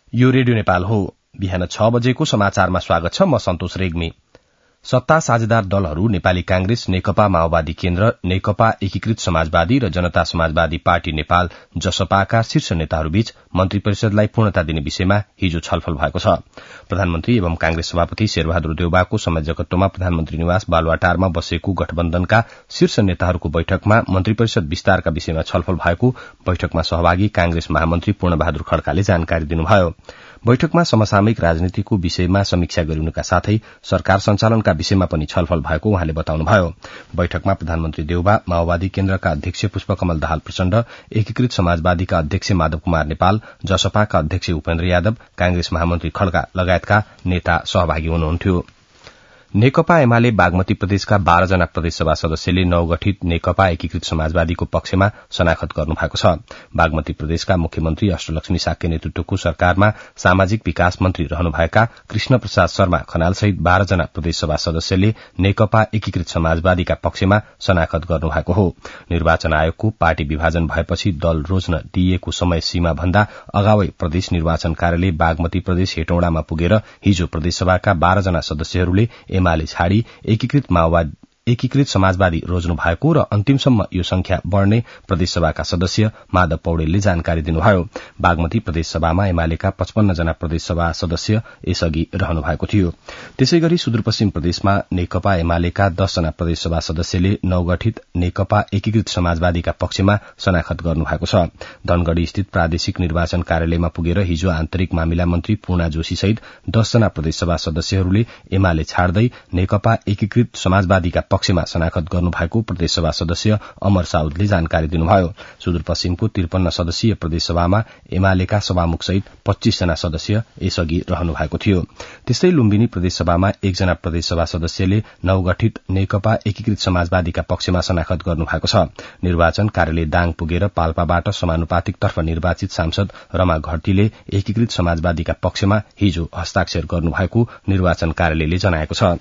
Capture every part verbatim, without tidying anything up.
यो रेडियो नेपाल हो। बिहान छ बजेको समाचारमा स्वागत छ। म सन्तोष रेग्मी। सत्ता साझेदार दलहरू नेपाली कांग्रेस, नेकपा माओवादी केन्द्र, नेकपा एकीकृत समाजवादी र जनता समाजवादी पार्टी नेपाल जसपाका शीर्ष नेताहरूबीच मन्त्री परिषदलाई पूर्णता दिने विषयमा हिजो छलफल भएको छ। प्रधानमन्त्री एवं कांग्रेस सभापति शेरबहादुर देउवाको संयोजकत्वमा प्रधानमन्त्री निवास बालुवाटारमा बसेको गठबन्धनका शीर्ष नेताहरूको बैठकमा मन्त्री परिषद विस्तारका विषयमा छलफल भएको बैठकमा सहभागी कांग्रेस महामन्त्री पूर्णबहादुर खड्काले जानकारी दिनुभयो। बैठकमा समसामयिक राजनीतिको विषयमा समीक्षा गरिनुका साथै सरकार सञ्चालनका विषयमा पनि छलफल भएको उहाँले बताउनुभयो। बैठकमा प्रधानमन्त्री देउवा, माओवादी केन्द्रका अध्यक्ष पुष्पकमल दाहाल प्रचण्ड, एकीकृत समाजवादीका अध्यक्ष माधव कुमार नेपाल, जसपाका अध्यक्ष उपेन्द्र यादव, कांग्रेस महामन्त्री खड्का लगायतका नेता सहभागी हुनुहुन्थ्यो। नेकपा एमाले बागमती प्रदेशका बाह्र जना प्रदेशसभा सदस्यले नवगठित नेकपा एकीकृत समाजवादीको पक्षमा शनाखत गर्नुभएको छ। बागमती प्रदेशका मुख्यमन्त्री अष्टलक्ष्मी साक्य नेतृत्वको सरकारमा सामाजिक विकास मन्त्री रहनुभएका कृष्ण प्रसाद शर्मा खनालसहित बाह्र जना प्रदेशसभा सदस्यले नेकपा एकीकृत समाजवादीका पक्षमा शनाखत गर्नुभएको हो। निर्वाचन आयोगको पार्टी विभाजन भएपछि दल रोज्न दिइएको समय सीमा भन्दा अगावै प्रदेश निर्वाचन कार्यालय बागमती प्रदेश हेटौडामा पुगेर हिजो प्रदेशसभाका बाह्र जना सदस्यहरूले एमाले छाडी एकीकृत माओवादी एकीकृत समाजवादी रोज्नु भएको र अन्तिमसम्म यो संख्या बढ़ने प्रदेशसभाका सदस्य माधव पौडेलले जानकारी दिनुभयो। बागमती प्रदेशसभामा एमालेका पचपन्न जना प्रदेशसभा सदस्य यसअघि रहनु भएको थियो। त्यसैगरी सुदूरपश्चिम प्रदेशमा नेकपा एमालेका दस जना प्रदेशसभा सदस्यले नवगठित नेकपा एकीकृत समाजवादीका पक्षमा शनाखत गर्नुभएको छ। धनगढ़ी स्थित प्रादेशिक निर्वाचन कार्यालयमा पुगेर हिजो आन्तरिक मामिला मन्त्री पूर्णा जोशी सहित दस जना प्रदेशसभा सदस्यहरूले एमाले छाड्दै नेकपा एकीकृत समाजवादीका पक्षमा शनाखत गर्नुभएको प्रदेशसभा सदस्य अमर साउदले जानकारी दिनुभयो। सुदूरपश्चिमको त्रिपन्न सदस्यीय प्रदेशसभामा एमालेका सभामुख सहित पच्चीस जना सदस्य यसअघि रहनु भएको थियो। त्यस्तै लुम्बिनी प्रदेशसभामा एकजना प्रदेशसभा सदस्यले नवगठित नेकपा एकीकृत समाजवादीका पक्षमा शनाखत गर्नुभएको छ। निर्वाचन कार्यालय दाङ पुगेर पाल्पाबाट समानुपातिक तर्फ निर्वाचित सांसद रमा घरतीले एकीकृत समाजवादीका पक्षमा हिजो हस्ताक्षर गर्नुभएको निर्वाचन कार्यालयले जनाएको छ।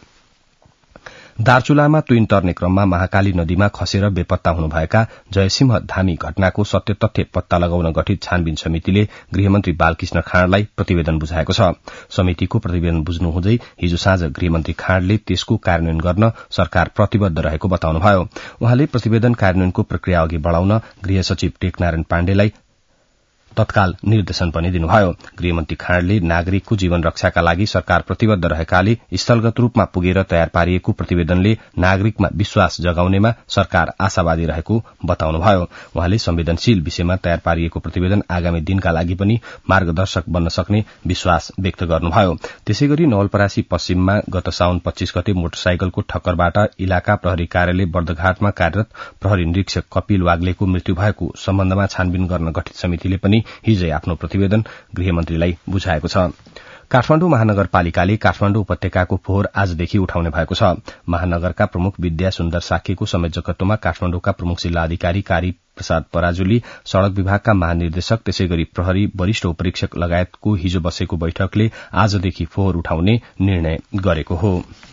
दार्चुलामा तुइन तर्ने क्रममा महाकाली नदीमा खसेर बेपत्ता हुनुभएका जयसिंह धामी घटनाको सत्य तथ्य पत्ता लगाउन गठित छानबिन समितिले गृहमन्त्री बालकृष्ण खाँडलाई प्रतिवेदन बुझाएको छ। समितिको प्रतिवेदन बुझ्नुहुँदै हिजो साँझ गृहमन्त्री खाँडले त्यसको कार्यान्वयन गर्न सरकार प्रतिबद्ध रहेको बताउनुभयो। उहाँले प्रतिवेदन कार्यान्वयनको प्रक्रिया अघि बढ़ाउन गृह सचिव टेकनारायण पाण्डेलाई तत्काल निर्देशन पनि दिनुभयो। गृहमन्त्री खाँडले नागरिकको जीवन रक्षाका लागि सरकार प्रतिबद्ध रहेकाले स्थलगत रूपमा पुगेर तयार पारिएको प्रतिवेदनले नागरिकमा विश्वास जगाउनेमा सरकार आशावादी रहेको बताउनुभयो। उहाँले संवेदनशील विषयमा तयार पारिएको प्रतिवेदन आगामी दिनका लागि पनि मार्गदर्शक बन्न सक्ने विश्वास व्यक्त गर्नुभयो। त्यसैगरी नवलपरासी पश्चिममा गत साउन पच्चीस गते मोटरसाइकलको ठक्करबाट इलाका प्रहरी कार्यालय बर्दघाटमा कार्यरत प्रहरी निरीक्षक कपिल वाग्लेको मृत्यु भएको सम्बन्धमा छानबिन गर्न गठित समितिले पनि हिजै आफ्नो प्रतिवेदन गृहमन्त्रीलाई बुझाएको छ। काठमाडौँ महानगरपालिकाले काठमाडौँ उपत्यकाको फोहोर आजदेखि उठाउने भएको छ। महानगरका प्रमुख विद्या सुन्दर साक्यको संयोजकत्वमा काठमाडौँका प्रमुख जिल्ला अधिकारी कारी प्रसाद पराजुली, सड़क विभागका महानिर्देशक, त्यसैगरी प्रहरी वरिष्ठ उपरीक्षक लगायतको हिजो बसेको बैठकले आजदेखि फोहोर उठाउने निर्णय गरेको हो।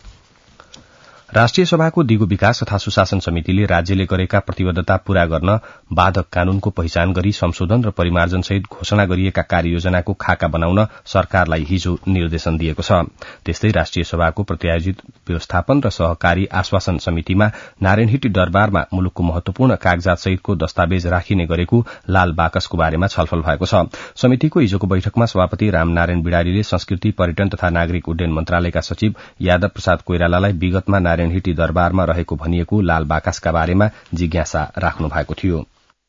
राष्ट्रिय सभाको दिगो विकास तथा सुशासन समितिले राज्यले गरेका प्रतिबद्धता पूरा गर्न बाधक कानूनको पहिचान गरी संशोधन र परिमार्जनसहित घोषणा गरिएका कार्ययोजनाको खाका बनाउन सरकारलाई हिजो निर्देशन दिएको छ। त्यस्तै राष्ट्रिय सभाको प्रत्यायोजित व्यवस्थापन र सहकारी आश्वासन समितिमा नारायणहिटी दरबारमा मुलुकको महत्वपूर्ण कागजात सहितको दस्तावेज राखिने गरेको लाल बाकसको बारेमा छलफल भएको छ। समितिको हिजोको बैठकमा सभापति रामनारायण बिडारीले संस्कृति, पर्यटन तथा नागरिक उड्डयन मन्त्रालयका सचिव यादव प्रसाद कोइरालालाई विगतमा नारायणहिटी दरबारमा रहेको भनिएको लाल बाकसका बारेमा जिज्ञासा राख्नु भएको थियो।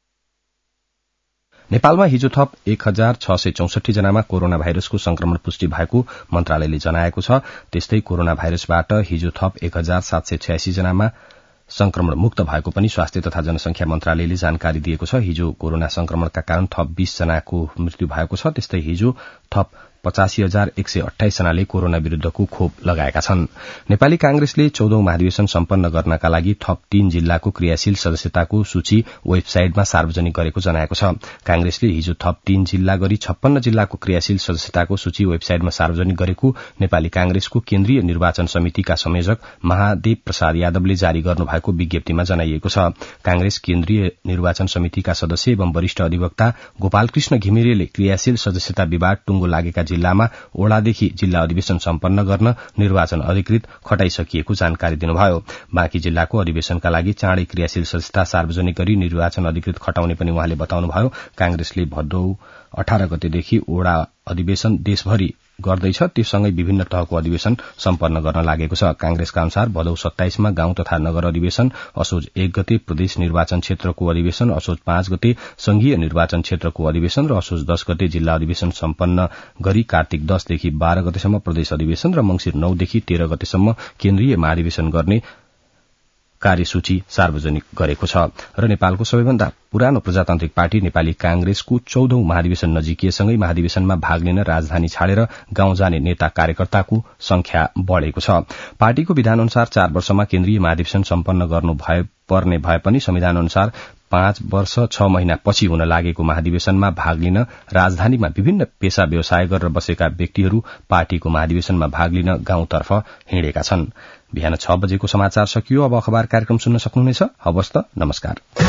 नेपालमा हिजो थप एक हजार छ सय चौसठी जनामा कोरोना भाइरसको संक्रमण पुष्टि भएको मन्त्रालयले जनाएको छ। त्यस्तै कोरोना भाइरसबाट हिजो थप एक हजार सात सय छयासी जनामा संक्रमण मुक्त भएको पनि स्वास्थ्य तथा जनसंख्या मन्त्रालयले जानकारी दिएको छ। हिजो कोरोना संक्रमणका कारण थप बीस जनाको मृत्यु भएको छ। त्यस्तै हिजो थप पचासी हजार एक सय अठाइस जनाले कोरोना विरूद्धको खोप लगाएका छन्। नेपाली कांग्रेसले चौधौं महाधिवेशन सम्पन्न गर्नका लागि थप तीन जिल्लाको क्रियाशील सदस्यताको सूची वेबसाइटमा सार्वजनिक गरेको जनाएको छ। कांग्रेसले हिजो थप तीन जिल्ला गरी छप्पन्न जिल्लाको क्रियाशील सदस्यताको सूची वेबसाइटमा सार्वजनिक गरेको नेपाली कांग्रेसको केन्द्रीय निर्वाचन समितिका संयोजक महादेव प्रसाद यादवले जारी गर्नुभएको विज्ञप्तिमा जनाइएको छ। कांग्रेस केन्द्रीय निर्वाचन समितिका सदस्य एवं वरिष्ठ अधिवक्ता गोपालकृष्ण घिमिरेले क्रियाशील सदस्यता विवाद टुंगो लागेका जिल्लामा ओडादेखि जिल्ला अधिवेशन सम्पन्न गर्न निर्वाचन अधिकृत खटाइसकिएको जानकारी दिनुभयो। बाँकी जिल्लाको अधिवेशनका लागि चाँडै क्रियाशील सदस्यता सार्वजनिक गरी निर्वाचन अधिकृत खटाउने पनि उहाँले बताउनुभयो। कांग्रेसले भदौ अठार गतेदेखि ओडा अधिवेशन देशभरि गर्दैछ, त्यससँगै विभिन्न तहको अधिवेशन सम्पन्न गर्न लागेको छ। कांग्रेसका अनुसार भदौ सत्ताइसमा गाउँ तथा नगर अधिवेशन, असोज एक गते प्रदेश निर्वाचन क्षेत्रको अधिवेशन, असोज पाँच गते संघीय निर्वाचन क्षेत्रको अधिवेशन र असोज दश गते जिल्ला अधिवेशन सम्पन्न गरी कार्तिक दशदेखि बाह्र गतेसम्म प्रदेश अधिवेशन र मंगिर नौदेखि तेह्र गतेसम्म केन्द्रीय महाधिवेशन गर्ने कार्यसूची सार्वजनिक गरेको छ। र नेपालको सबैभन्दा पुरानो प्रजातान्त्रिक पार्टी नेपाली कांग्रेसको चौधौं महाधिवेशन नजिकिएसँगै महाधिवेशनमा भाग लिन राजधानी छाडेर गाउँ जाने नेता कार्यकर्ताको संख्या बढ़ेको छ। पार्टीको विधान अनुसार चार वर्षमा केन्द्रीय महाधिवेशन सम्पन्न गर्नु भए पर्ने भए पनि संविधान अनुसार पाँच वर्ष छ महिना पछि हुन लागेको महाधिवेशनमा भाग लिन राजधानीमा विभिन्न पेशा व्यवसाय गरेर बसेका व्यक्तिहरू पार्टीको महाधिवेशनमा भाग लिन गाउँतर्फ हिँडेका छन्। बिहान छ बजेको समाचार सकियो। अब अखबार कार्यक्रम सुन्न सक्नुहुनेछ। हवस् त, नमस्कार।